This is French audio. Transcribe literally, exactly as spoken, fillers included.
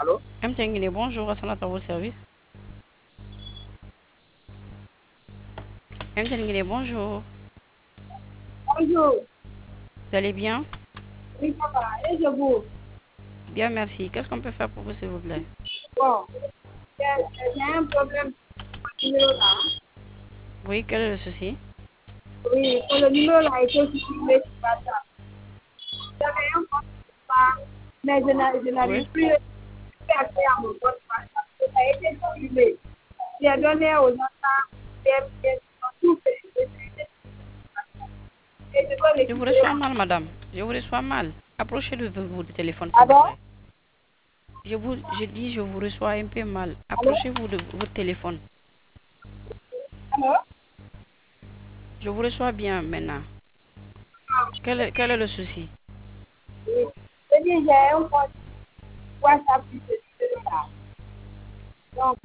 Allô? M. Tenguine, bonjour, à à vos services. M. Tenguine, bonjour. Bonjour. Vous allez bien? Oui, ça va. Et je vous? Bien, merci. Qu'est-ce qu'on peut faire pour vous, s'il vous plaît? Bon, j'ai j'ai un problème pour le numéro là. Oui, quel est le souci? Oui, pour le numéro là a été supprimé sur WhatsApp. J'avais un compte WhatsApp, mais je n'a- je Oui. n'arrive plus à faire accès à mon compte WhatsApp. Ça a été supprimé. J'ai donné aux enfants des pièces, ils ont tout fait. Et je dois Je vous récupérer reçois mon... mal, madame. Je vous reçois mal. Approchez de votre téléphone, s'il vous Pardon? plaît. Je vous, je dis, je vous reçois un peu mal. Allô? Approchez-vous de votre téléphone. Allô? Je vous reçois bien maintenant. Quel est, quel est le souci? Oui. Je dis, j'ai un compte WhatsApp sur ce numéro là. Donc,